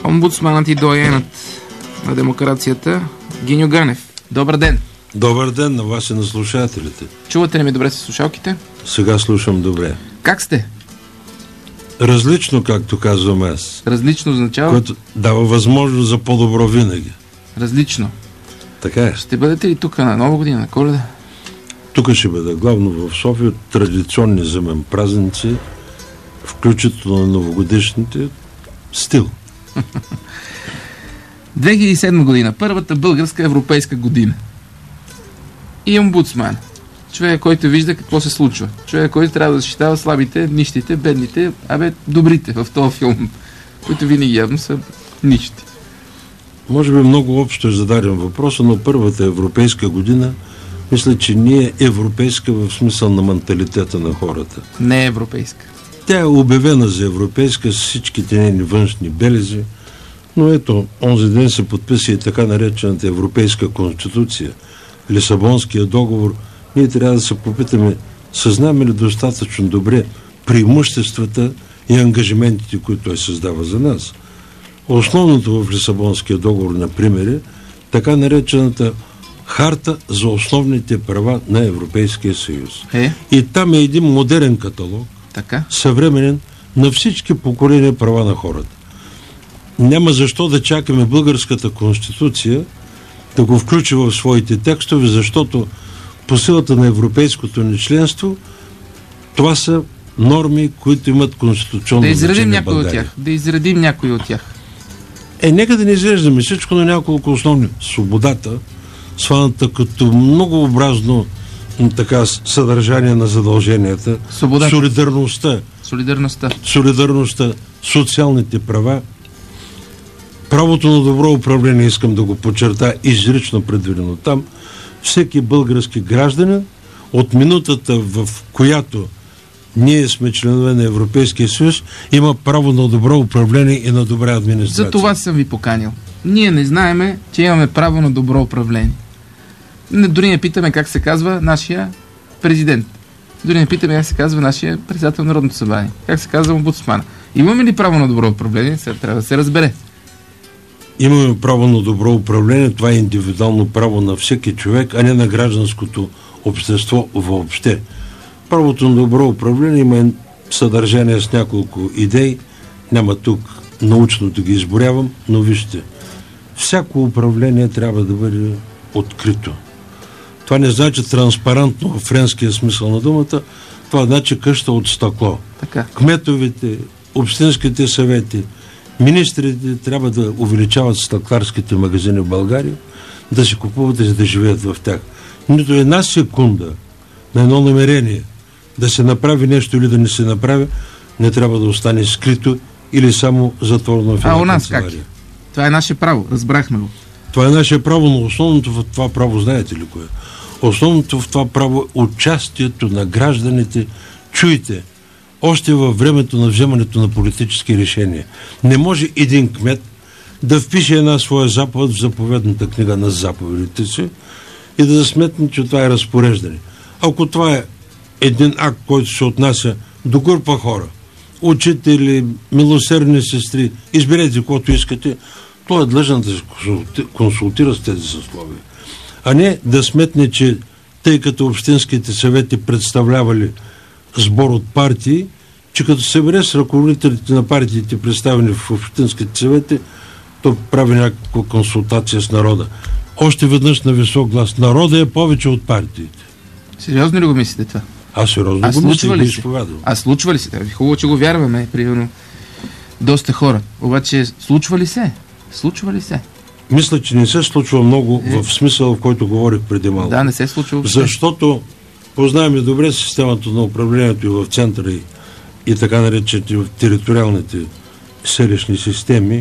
Омбудсманът и доайенът на демокрацията Гиньо Ганев. Добър ден! Добър ден на вас и на слушателите. Чувате ли ми добре с слушалките? Сега слушам добре. Как сте? Различно, както казвам аз. Различно означава? Което дава възможност за по-добро винаги. Различно. Така е. Ще бъдете ли тук на Нова година, на Коледа? Тук ще бъда главно в София, традиционни за мен празници, включително на новогодишните, стил. 2007 година, първата българска европейска година. И омбудсман. Човек, който вижда какво се случва. Човек, който трябва да защитава слабите, нищите, бедните, добрите в този филм, които винаги явно са нищи. Може би много общо е зададен въпроса, но първата европейска година, мисля, че не е европейска в смисъл на менталитета на хората. Не е европейска. Тя е обявена за европейска с всичките нейни външни белези, но ето, онзи ден се подписа и така наречената Европейска конституция, Лисабонския договор. Ние трябва да се попитаме, съзнаваме ли достатъчно добре преимуществата и ангажиментите, които той създава за нас. Основното в Лисабонския договор, например, е така наречената Харта за основните права на Европейския съюз. И там е един модерен каталог, съвременен, на всички поколения права на хората. Няма защо да чакаме българската конституция да го включи в своите текстове, защото по силата на европейското ни членство това са норми, които имат конституционно значение в България. Да изредим някои от тях. Нека да не изреждаме всичко на няколко основни. Свободата, сваната като многообразно съдържание на задълженията, солидарността, социалните права, правото на добро управление, искам да го подчертая, изрично предвидено там. Всеки български гражданин от минутата, в която ние сме членове на Европейския съюз, има право на добро управление и на добра администрация. За това съм ви поканил. Ние не знаеме, че имаме право на добро управление. Дори не питаме как се казва нашия президент. Дори не питаме как се казва нашия председател на Народното събрание. Как се казва омбудсмана. Имаме ли право на добро управление? Сега трябва да се разбере. Имаме право на добро управление. Това е индивидуално право на всеки човек, а не на гражданското общество въобще. Правото на добро управление има съдържание с няколко идеи. Няма тук научно да ги изборявам, но вижте, всяко управление трябва да бъде открито. Това не значи транспарантно в френския смисъл на думата, това значи къща от стъкло. Кметовете, общинските съвети, министрите трябва да увеличават стъкларските магазини в България, да се купуват и да живеят в тях. Нито една секунда на едно намерение да се направи нещо или да не се направи, не трябва да остане скрито или само затворено в една канцелария. Как? Това е наше право, разбрахме го. Това е наше право, но основното в това право, знаете ли кое? Основното в това право е участието на гражданите. Чуйте, още във времето на вземането на политически решения. Не може един кмет да впише една своя заповед в заповедната книга на заповедите си и да сметне, че това е разпореждане. Ако това е един акт, който се отнася до група хора, учители, милосердни сестри, изберете каквото искате, той е длъжен да се консултира с тези съсловия. А не да сметне, че тъй като общинските съвети представлявали сбор от партии, че като се събере с ръководителите на партиите, представени в общинските съвети, то прави някаква консултация с народа. Още веднъж на висок глас. Народа е повече от партиите. Сериозно ли го мислите това? Аз сериозно го мисля и го изповядвам. А случва ли се? Хубаво, че го вярваме, примерно доста хора. Обаче случва ли се? Случва ли се? Мисля, че не се случва много в смисъл, в който говорих преди малко. Да, не се случва въобще. Защото познаваме добре системата на управлението и в центъра и така наречените в териториалните селищни системи.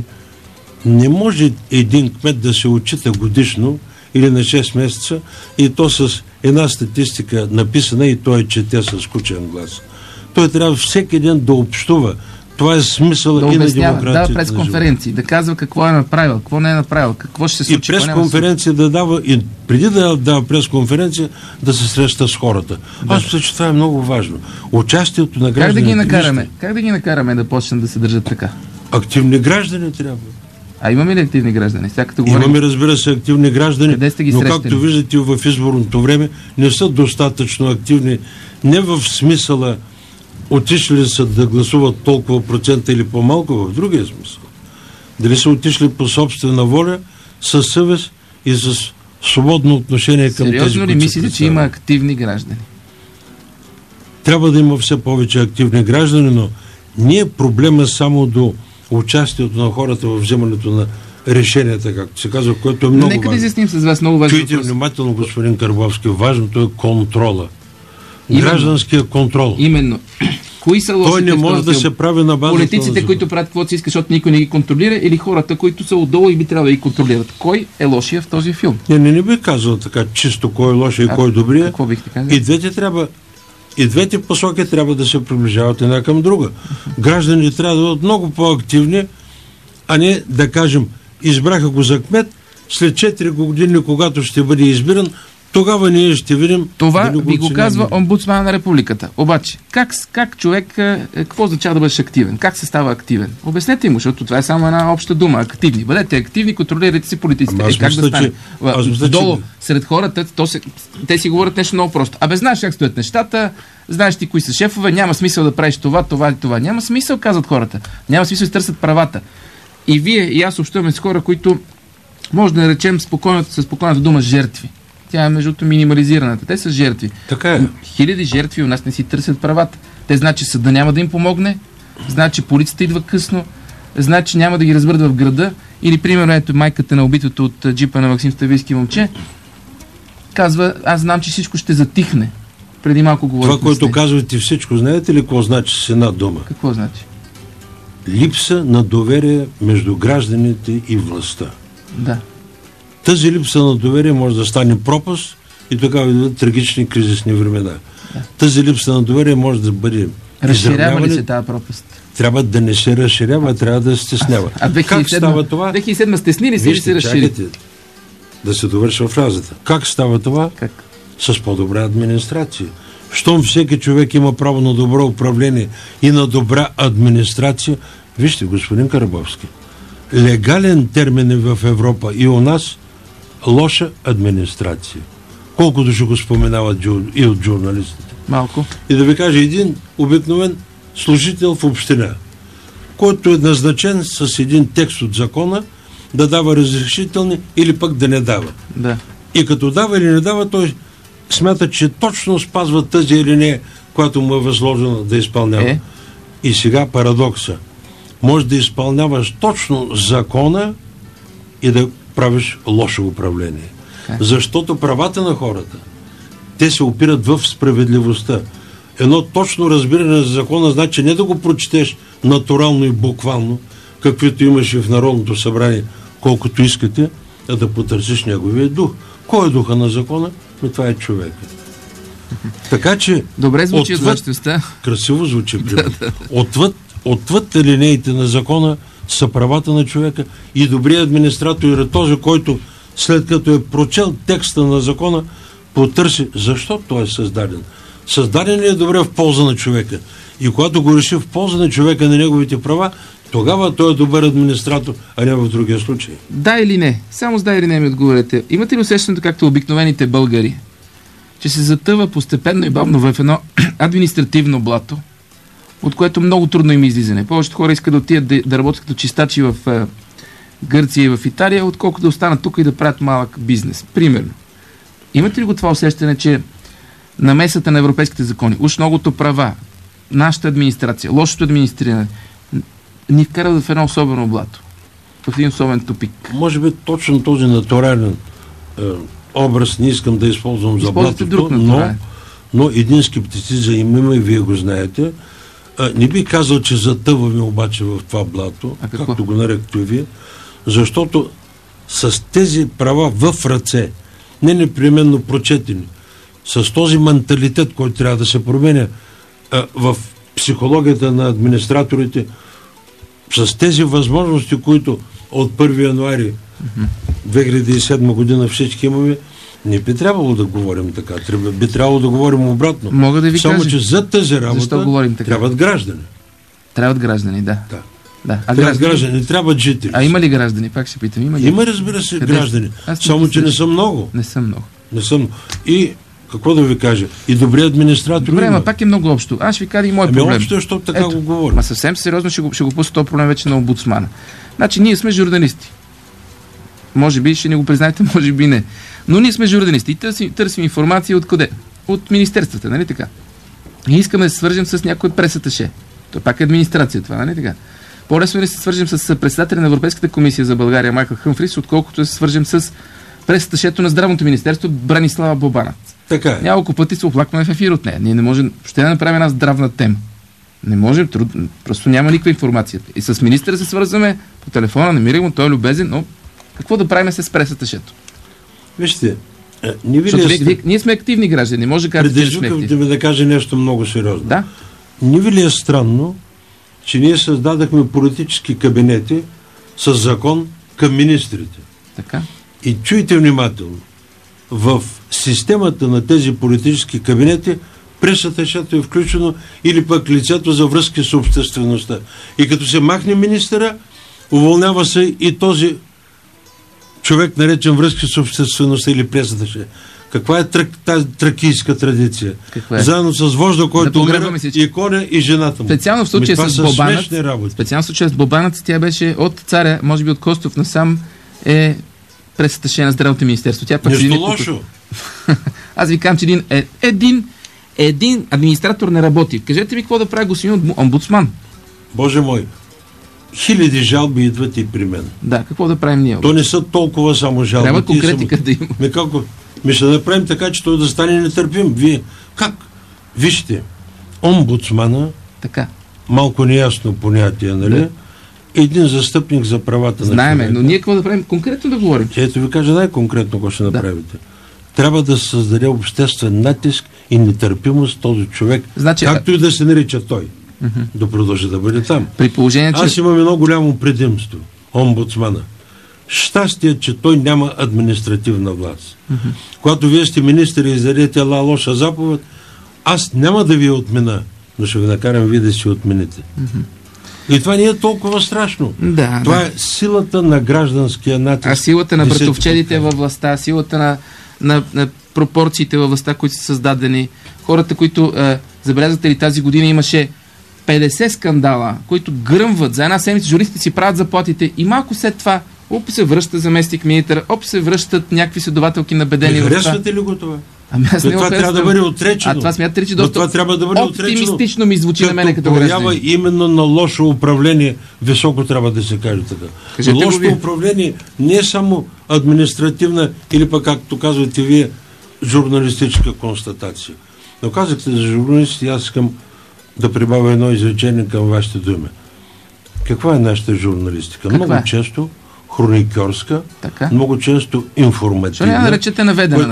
Не може един кмет да се отчита годишно или на 6 месеца и то с една статистика написана и той чете с скучен глас. Той трябва всеки ден да общува. Това е смисъл и на демокрацията. Да, пресконференции, да казва какво е направил, какво не е направил, какво ще се случи. И пресконференция да дава, и преди да дава пресконференция, да се среща с хората. Аз мисля, че това е много важно. Участието на гражданите. Как да ги накараме да почнат да се държат така? Активни граждани трябва. А имаме ли активни граждани? Имаме, разбира се, активни граждани, къде сте ги но срещали? както виждате в изборното време не са достатъчно активни. Не в смисъла отишли са да гласуват толкова процента или по-малко, в другия смисъл. Дали са отишли по собствена воля, със съвест и с свободно отношение към тези, сериозно ли мислите, че има активни граждани? Трябва да има все повече активни граждани, но не е проблема само до участието на хората в вземането на решенията, както се казва, което е много важно. Нека да изясним с вас много важно. Чуйте внимателно, господин Карбовски, важното е контрола. Гражданския контрол. Именно. Кои са лошите? Той не може да се прави на базата. Политиците, които правят каквото си искат, защото никой не ги контролира, или хората, които са отдолу и би трябвало да ги контролират? Кой е лошия в този филм? Не би казал така чисто кой е лошия и кой е добрия. Какво бихте казали? И двете посоки трябва да се приближават една към друга. Гражданите трябва да бъдат много по-активни, а не да кажем, избраха го за кмет, след 4 години, когато ще бъде избиран, тогава ние ще видим. Това ви го казва омбудсмана на републиката. Обаче, как човек, какво означава да бъдеш активен? Как се става активен? Обяснете му, защото това е само една обща дума. Активни. Бъдете активни, контролирайте си политиците. Как да стане? Долу, сред хората, те си говорят нещо много просто. Знаеш как стоят нещата, знаеш ти кои са шефове, няма смисъл да правиш това и това. Няма смисъл, казват хората. Няма смисъл да търсят правата. И вие и аз общуваме с хора, които може да наречем спокойната дума жертви. Тя е между минимализираната. Те са жертви. Така е. Хиляди жертви у нас не си търсят правата. Те знаят, че съда няма да им помогне, знаят, че полицията идва късно, знаят, че няма да ги разберат в града. Или, примерно, ето майката на убитото от джипа на Максим Ставийски момче казва, аз знам, че всичко ще затихне. Преди малко говорих. Това, което казвате всичко, знаете ли какво значи с една дума? Какво значи? Липса на доверие между гражданите и властта. Да. Тази липса на доверие може да стане пропаст и тогава идват трагични кризисни времена. Да. Тази липса на доверие може да бъде разширява ли се тази пропаст? Трябва да не се разширява, трябва да се стеснява. Как става това? 2007 стесни ли се или се разшири? Да се довършва фразата. Как става това? Как? С по-добра администрация. Щом всеки човек има право на добро управление и на добра администрация, вижте, господин Карабовски, легален термин е в Европа и у нас лоша администрация. Колкото ще го споменават и от журналистите. Малко. И да ви кажа, един обикновен служител в община, който е назначен с един текст от закона да дава разрешителни или пък да не дава. Да. И като дава или не дава, той смята, че точно спазва тази или не, която му е възложена да изпълнява. И сега парадокса. Може да изпълняваш точно закона и да правиш лошо управление. Защото правата на хората, те се опират в справедливостта. Едно точно разбиране за закона значи не да го прочетеш натурално и буквално, каквито имаше в Народното събрание, колкото искате, а да потърсиш неговия дух. Кой е духа на закона? Това е човека. Така че... Добре звучи отвъдчността. Красиво звучи, примерно. Отвъд линеите на закона са правата на човека и добрият администратор е този, който след като е прочел текста на закона, потърси защо той е създаден. Създаден ли е добре в полза на човека? И когато го реши в полза на човека, на неговите права, тогава той е добър администратор, а не в другия случай. Да или не? Само с да или не ми отговорете. Имате ли усещането, както обикновените българи, че се затъва постепенно и бавно в едно административно блато, от което много трудно им излизане? Повечето хора искат да отидат да работят като чистачи в Гърция и в Италия, отколкото да останат тук и да правят малък бизнес. Примерно. Имате ли го това усещане, че намесата на европейските закони, уж многото права, нашата администрация, лошото администриране, ни вкарат в едно особено блато, в един особен тупик? Може би точно този натурален образ не искам да използвам за блатото, но един скептицизъм има и вие го знаете. Не би казал, че затъваме обаче в това блато, както го наректе вие, защото с тези права в ръце, не непременно прочетени, с този менталитет, който трябва да се променя в психологията на администраторите, с тези възможности, които от 1 януари 2007 година всички имаме, не би трябвало да говорим така. Би трябвало да говорим обратно. Мога да ви Само, кажа, че за тази работа трябват граждани. Трябват граждани, да. Да. Граждани, не трябват жители. А има ли граждани? Пак ще питам. Има, разбира се, граждани. Само, че не са много. Не са много. И какво да ви кажа? И добри администратори. Добре, ама пак е много общо. Аз ще ви кажа и мой проблем. Общо, защото така го говорим. Ма съвсем сериозно ще го пусна този проблем вече на омбудсмана. Значи, ние сме журналисти. Може би ще ни го признаете, може би не. Но ние сме журналисти и търсим информация от къде? От министерствата, нали така? И искаме да се свържем с някой пресаташе. То пак е администрация това, нали така? По-лесно да се свържем с председателя на Европейската комисия за България Майкъл Хъмфрис, отколкото да се свържем с пресаташето на Здравното министерство Бранислава Бобанат. Така е. Няколко пъти се оплакваме в ефир от нея. Ние не можем, ще да направим една здравна тема. Не можем, просто няма никаква информация. И с министъра се свързваме по телефона, намираме го, той е любезен, но какво да правим с пресаташето? Вижте, ние сме активни граждани, не може да кажете, че сме активни. Да ми да кажа нещо много сериозно. Да? Не ви ли е странно, че ние създадахме политически кабинети с закон към министрите? Така. И чуйте внимателно. В системата на тези политически кабинети пресаташето е включено или пък лицето за връзки с обществеността. И като се махне министъра, уволнява се и този човек, наречен връзки с обществеността или пресаташе. Каква е тази тракийска традиция? Заедно с вожда, който умира, и коня, и жената му. Специално в случая с Бобанът, с Бобанът, тя беше от царя, може би от Костов насам, е пресаташе на Здравното министерство. Тя пък нещо лошо. Аз ви казвам, че един администратор не работи. Кажете ми какво да прави господин омбудсман. Боже мой, хиляди жалби идват и при мен. Да, какво да правим ние? То не са толкова само жалби. Трябва конкретика да има. Ми ще направим така, че той да стане нетърпим. Вие как? Вижте, омбудсмана, така. Малко неясно понятие, нали? Да. Един застъпник за правата на човека. Знаеме, но ние какво да правим? Конкретно да говорим. Ето ви кажа най-конкретно какво ще направите. Трябва да се създаде обществен натиск и нетърпимост този човек, както и да се нарича той, да продължи да бъде там. При положение, че... Аз имам едно голямо предимство. Омбудсмана. Щастие, че той няма административна власт. Когато вие сте министър и издадете лоша заповед, аз няма да ви отмина, но ще ви накарам вие да си отмените. И това не е толкова страшно. Това е силата на гражданския натиск. А силата на братовчедите във властта, силата на пропорциите във властта, които са създадени. Хората, които забелязвате ли, тази година имаше 50 скандала, които гръмват за една седмица, журналистите си правят заплатите и малко след това се връща заместник министър, се връщат някакви следователки на бедени. Харесвате ли го това? Ами аз не това трябва да бъде отречено. Това смятате, че доста това трябва да бъде оптимистично ми звучи на мене като гражданин. Именно на лошо управление, високо трябва да се каже така. Лошото управление не е само административна или пък, както казвате вие, журналистическа констатация. Но казахте за журналисти, аз искам да прибавя едно изречение към вашите думи. Каква е нашата журналистика? Много често хроникьорска, много често информативна. Наречете наведена.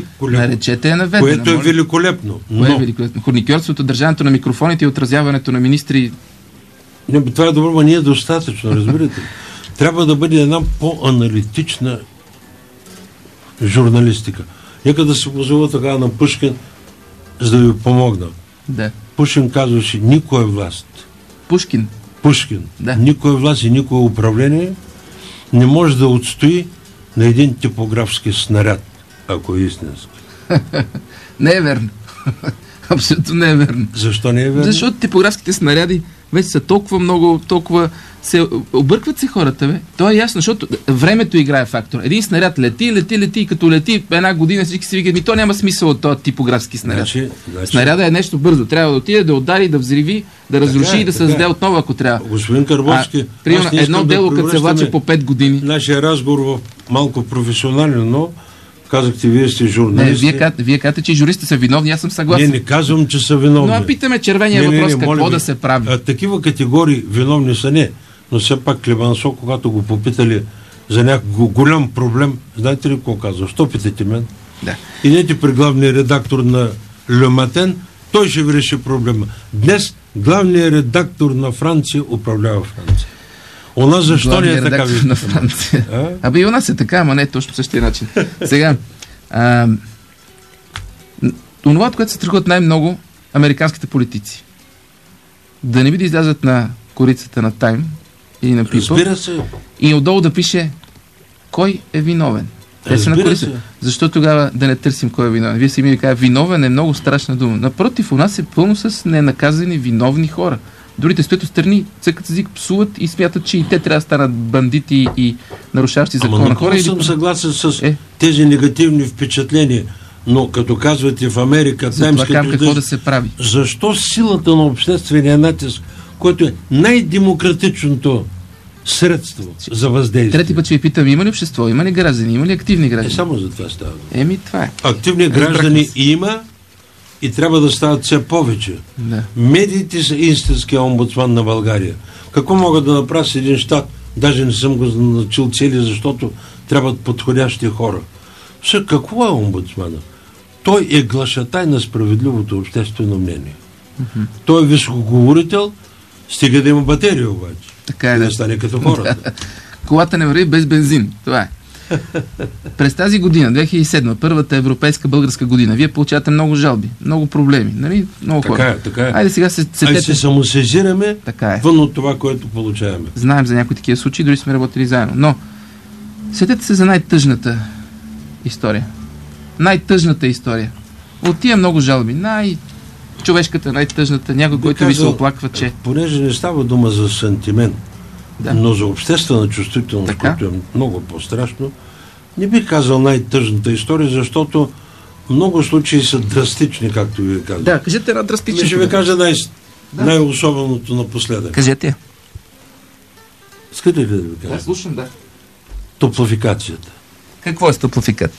Което е великолепно. Хроникьорството, държането на микрофоните и отразяването на министри. Не, това е добро, но не е достатъчно, разбирате. Трябва да бъде една по-аналитична журналистика. Нека да се позова така на Пушкин, за да ви помогна. Да. Пушкин казваше, никоя власт. Пушкин. Да. Никоя власт и никое управление не може да отстои на един типографски снаряд, ако е истински. Не е верно. Абсолютно не е верно. Защо не е верно? Защото типографските снаряди вече са толкова много, толкова объркват се хората, бе. То е ясно, защото времето играе фактор. Един снаряд лети и като лети една година всички си викат, то няма смисъл от този типографски снаряд. Снаряда е нещо бързо. Трябва да отиде, да удари, да взриви, да разруши и да създаде отново, ако трябва. Господин Карбовски, примерно, едно дело, като се влаче по 5 години. Нашия разговор в малко професионален, но казахте, вие сте журналисти. Вие казвате, че журистите са виновни, аз съм съгласен. Не казвам, че са виновни. Но питаме червения въпрос, какво да се прави. Такива категории виновни са не. Но все пак Клевансо, когато го попитали за някакъв голям проблем, знаете ли какво казва? Що питате мен? Да. Идете при главния редактор на Le Matin, той ще ви реши проблема. Днес главният редактор на Франция управлява Франция. У нас защо не е така? На Франция. Абе и у нас е така, ама не е точно същия начин. Сега, онова, от което се страхуват най-много американските политици, да не би да излязат на корицата на Тайм или на пипа. Разбира се. И отдолу да пише кой е виновен. Те са на корица. Защо тогава да не търсим кой е виновен? Вие си ми казвате, виновен е много страшна дума. Напротив, у нас е пълно с ненаказани виновни хора. Другите стоят отстрани, цъкат език, псуват и смятат, че и те трябва да станат бандити и нарушаващи закона. Ама напълно съм съгласен с тези негативни впечатления. Но като казвате в Америка, какво да се прави? Защо силата на обществения натиск, което е най-демократичното средство за въздействие? Трети път ще ви питам, има ли общество, има ли граждани, има ли активни граждани? Само за това става. Това е. Активни граждани има и трябва да стават все повече. Да. Медиите са истинския омбудсман на България. Какво могат да направя с един щат? Даже не съм го начал цели, защото трябват подходящи хора. Какво е омбудсмана? Той е глашатай на справедливото обществено мнение. Той е високоговорител, стига да има батерия обаче. Така е, да стане като хората. Колата не върви без бензин. Това е. През тази година, 2007, първата европейска българска година, вие получавате много жалби, много проблеми, нали? Много хора. Така е. Айде сега се самосезираме вън от това, което получаваме. Знаем за някои такива случаи, дори сме работили заедно. Но сетете се за най-тъжната история. Най-тъжната история. От тия много жалби. Човешката, най-тъжната, някой, който ви се оплаква, че... Понеже не става дума за сантимент, но за обществена чувствителност, което е много по-страшно, не бих казал най-тъжната история, защото много случаи са драстични, както ви казвам. Да, кажете една драстична. Ще ви кажа най-особеното напоследък. Кажете. Искате ли да ви кажа? Да, слушам, да. Топлофикацията. Какво е топлофикация?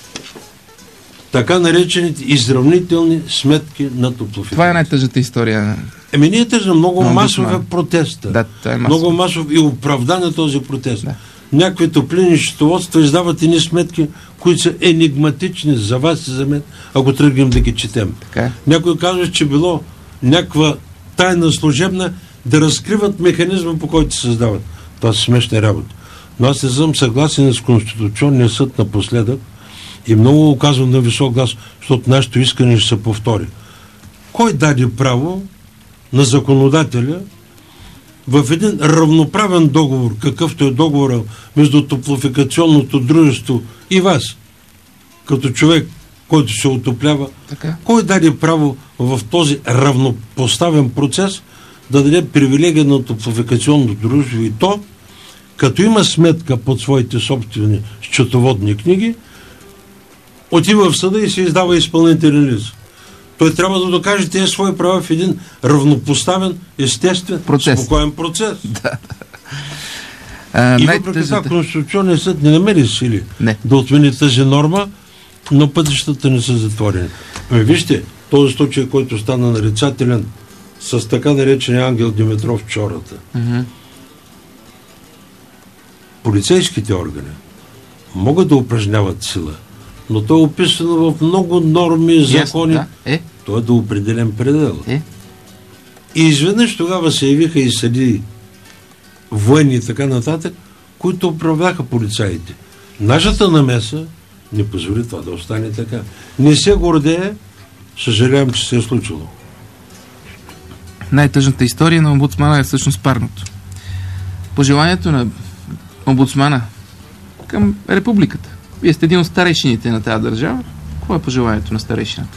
Така наречените изравнителни сметки на топлофикация. Това е най-тъжната история. Ние е тъжна. Много масов е протеста. Да, това е масов. Много масов и оправдан е този протест. Да. Някакви топлинни счетоводства издават едни сметки, които са енигматични за вас и за мен, ако тръгнем да ги четем. Някой казва, че било някаква тайна служебна да разкриват механизма, по който се създават. Това са смешни работи. Но аз не съм съгласен с Конституционния съд напоследък и много го казвам на висок глас, защото нашето искане ще се повтори. Кой даде право на законодателя в един равноправен договор, какъвто е договора между топлофикационното дружество и вас, като човек, който се отоплява, кой даде право в този равнопоставен процес да даде привилегия на топлофикационното дружество и то, като има сметка под своите собствени счетоводни книги, отива в съда и се издава изпълнителен лист. Той трябва да докаже тези свои права в един равнопоставен, естествен, спокоен процес. И въпреки това Конституционният съд не намери сили да отмени тази норма, но пътищата не са затворени. Вижте, този случай, който стана нарицателен с така наречения Ангел Димитров Чората. Полицейските органи могат да упражняват сила, но то е описано в много норми и закони. То е до определен предел. И изведнъж тогава се явиха и съдии, военни и така нататък, които управляха полицаите. Нашата намеса не позволи това да остане така. Не се гордее, съжалявам, че се е случило. Най-тъжната история на омбудсмана е всъщност парното. Пожеланието на омбудсмана към републиката. Вие сте един от старейшините на тази държава. Какво е пожеланието на старейшината?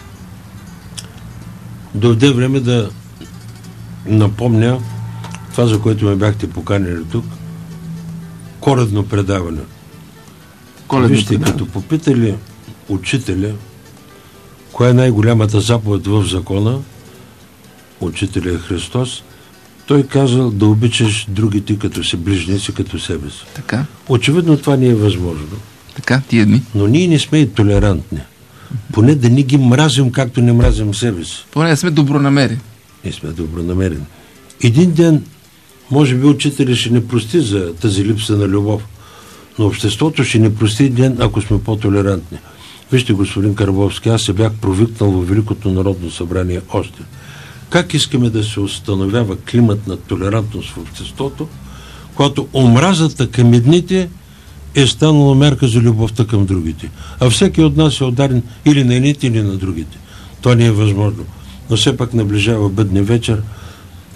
Дойде време да напомня това, за което ме бяхте поканили тук. Коледно предаване. Вижте, като попитали учителя, коя е най-голямата заповед в закона, учителя е Христос, той казал да обичаш другите като си ближници, като себе си. Така. Очевидно това не е възможно. Така, тия дни. Но ние не сме и толерантни. Поне да не ги мразим, както не мразим себе си. Поне да сме добронамерени. Ние сме добронамерени. Един ден, може би, учителя ще не прости за тази липса на любов, но обществото ще не прости ден, ако сме по-толерантни. Вижте, господин Карбовски, аз се бях провикнал във Великото народно събрание още. Как искаме да се установява климат на толерантност в обществото, когато омразата към едните е станала мерка за любовта към другите. А всеки от нас е ударен или на едните, или на другите. Това не е възможно. Но все пак наближава бъдни вечер.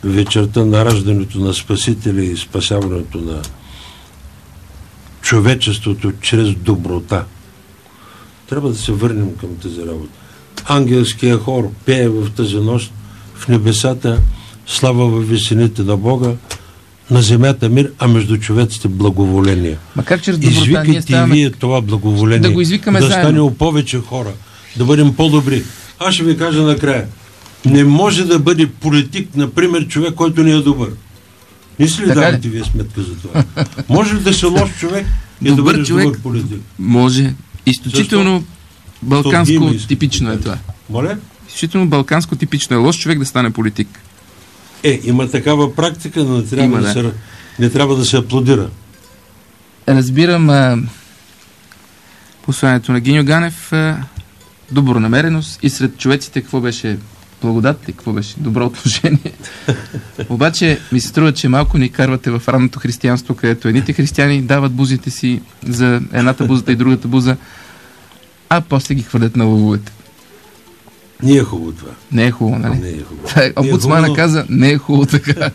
вечерта на раждането на Спасителя и спасяването на човечеството чрез доброта. Трябва да се върнем към тази работа. Ангелския хор пее в тази нощ в небесата слава във висините на Бога, на земята мир, а между човеците благоволение. Макар чрез доброта извикайте ние ставаме... вие това благоволение. Да го извикаме да заедно. стане у повече хора, да бъдем по-добри. Аз ще ви кажа накрая. Не може да бъде политик, например, човек, който не е добър. Не си ли давате вие сметка за това? Може ли да си лош човек и да бъдеш добър политик? Може. Изключително балканско типично е това. Моля? Изключително балканско типично е лош човек да стане политик. Има такава практика, но не трябва да се аплодира. Разбирам посланието на Гиньо Ганев, добронамереност и сред човеците какво беше благодат и какво беше добро отношение. Обаче ми се струва, че малко ни карвате в ранното християнство, където едните християни дават бузите си за едната бузата и другата буза, а после ги хвърлят на лъвовете. Не е хубаво това. Не е хубаво, нали? Не е хубаво. Омбудсмана каза, не е хубаво така.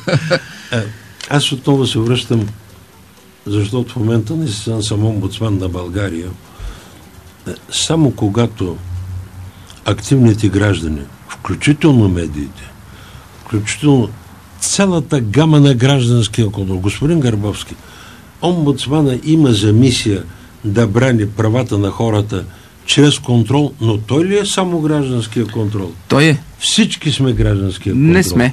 Аз отново се връщам, защото в момента наистина съм омбудсман на България. Само когато активните граждани, включително медиите, включително цялата гама на гражданския контрол, господин Гърбовски, омбудсмана има за мисия да брани правата на хората чрез контрол, но той ли е само гражданския контрол? Той е. Всички сме гражданския контрол. Не сме.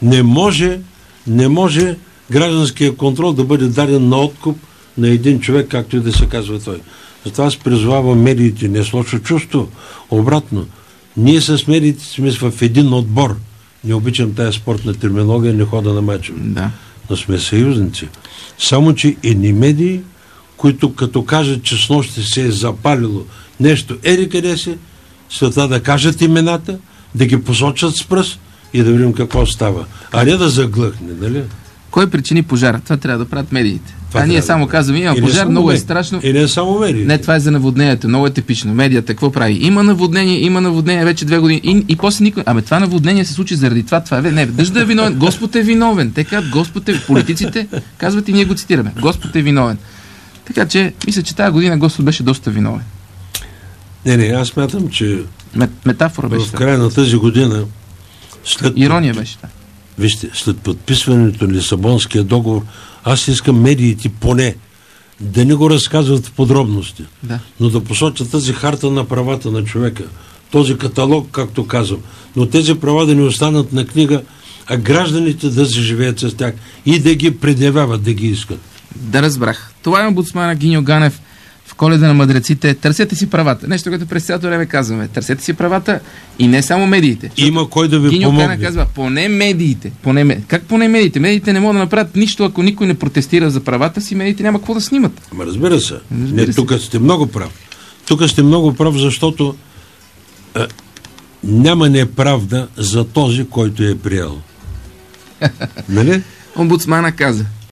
Не може гражданския контрол да бъде даден на откуп на един човек, както и да се казва той. Затова аз призвавам медиите, не с лошо чувство. Обратно, ние с медиите сме в един отбор. Не обичам тая спортна терминология, не хода на мачове. Да. Но сме съюзници. Само, че едни медии, които като кажат, че с нощи се е запалило нещо, къде си, след това да кажат имената, да ги посочат с пръст и да видим какво става. А не да заглъхне, нали? Кой причини пожара? Това трябва да правят медиите. Ние само казваме, има пожар, много е страшно. И не само медиите. Не, това е за наводнението, много е типично. Медията какво прави? Има наводнение вече 2 години и после никой... това наводнение се случи заради това. Не, дъжда е виновен. Господ е виновен. Те казват, Господ е... Политиците казват и ние го цитираме. Господ е виновен. Така че, мисля, че тази година Господ беше доста виновен. Не, аз смятам, че метафора беше в края на тази година ирония беше това. Вижте, след подписването на Лисабонския договор, аз искам медиите поне да не го разказват в подробности, но да посочат тази харта на правата на човека, този каталог, както казвам, но тези права да не останат на книга, а гражданите да се живеят с тях и да ги предявяват, да ги искат. Да, разбрах. Това е омбудсмана Гиньо Ганев в Коледа на мъдреците. Търсете си правата. Нещо, което през цялото време казваме. Търсете си правата и не само медиите. Има кой да ви Гиньо помогне. Ганев казва, поне медиите. Как поне медиите? Медиите не могат да направят нищо, ако никой не протестира за правата си, медиите няма какво да снимат. Ама разбира се. Тук сте много прав. Тук сте много прав, защото няма неправда за този, който е приел. Нали? Омбудсмана каза,